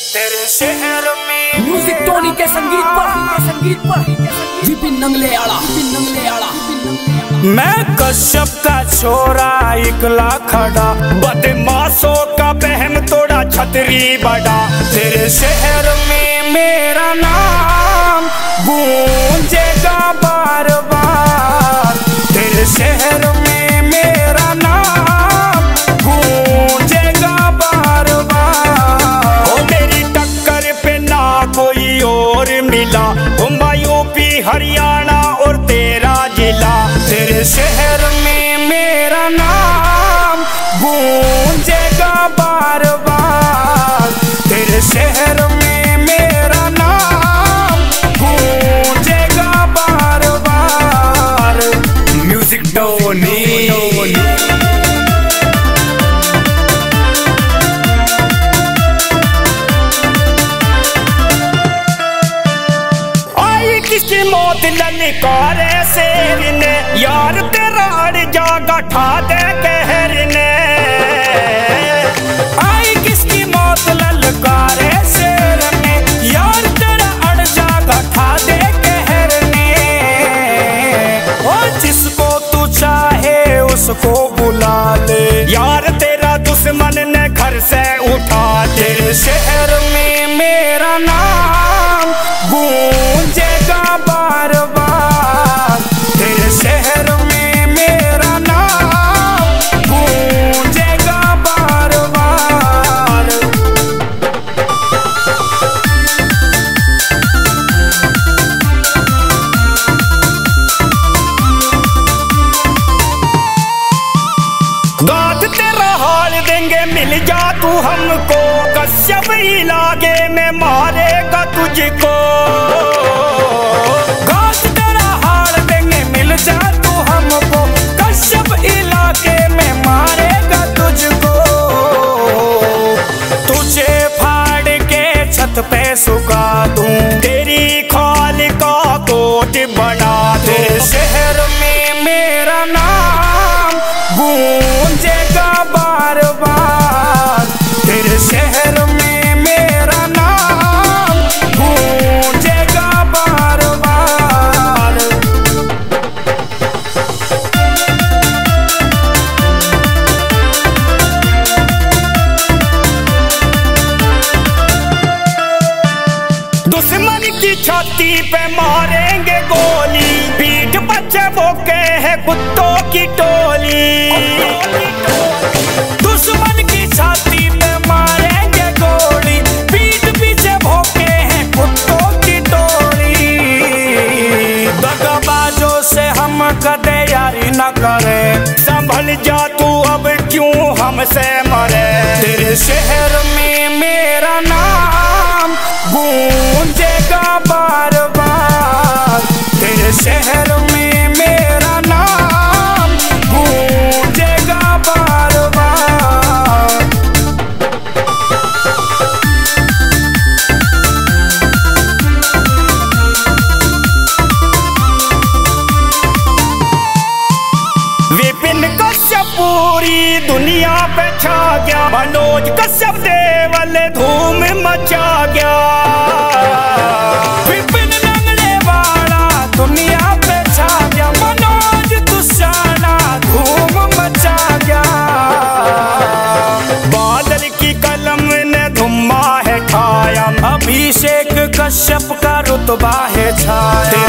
तेरे शहर में म्यूजिक टोनी के संगीत पर विपिन नंगले आड़ा मैं कश्यप का छोरा इकला खड़ा, बदमाशों का बहन तोड़ा छतरी बड़ा। तेरे शहर में मेरा नाम गूंजेगा बार बार। तेरे शहर में मेरा नाम गूंजेगा बार बार। ओ मेरी टक्कर पे ना कोई और मिला, यूपी हरियाणा और तेरा जिला। तेरे शहर में मेरा नाम गूंजेगा बार बार। तेरे शहर में मेरा नाम गूंजेगा बार बार। म्यूजिक टोनी किसकी मौत ललकारे शेर ने, यार तेरा अड़ जागा ठा दे कहर ने। आई किसकी मौत ललकारे शेर ने, यार तेरा अड़ जागा ठा दे कहर ने। और जिसको तू चाहे उसको बुला ले, यार तेरा दुश्मन ने घर से उठा। तेरे शहर में मेरा नाम गूंजेगा बार बार। तेरे शहर में मेरा नाम गूंजेगा बार बार। गात तेरा हाल देंगे मिल जा तू हमको, कश्यप इलाके में मारेगा तुझको। गात तेरा हाल देंगे मिल जा तू हमको, कश्यप इलाके में मारेगा तुझको। तुझे फाड़ के छत पे सुखा दूं, तेरी खाल का कोट बना दे। शहर में मेरा नाम गूंजेगा बार बार। तेरे शहर में मेरा नाम गूंजेगा बार बार। दुश्मन की छाती पे मारेंगे गोली, पीठ बच्चे भोके है कुत्तों की टोली। दुश्मन की छाती पे मारेंगे गोली, पीठ पीछे भोके हैं कुत्तों की टोली। दगाबाजों से हम कदे यारी न करे, संभल जा तू अब क्यों हमसे मरे। तेरे शहर में मेरा नाम गूंजेगा बार बार। तेरे शहर में मेरा नाम गूंजेगा बार बार। विपिन कश्यप पूरी दुनिया पे छा गया, मनोज कश्यप देवल धूम मचा गया। विपिन नंगले वाला दुनिया पे छा गया, मनोज दुशाना धूम मचा गया। बादल की कलम ने धुम्मा है खाया, अभिषेक कश्यप का रुतबा है छाया।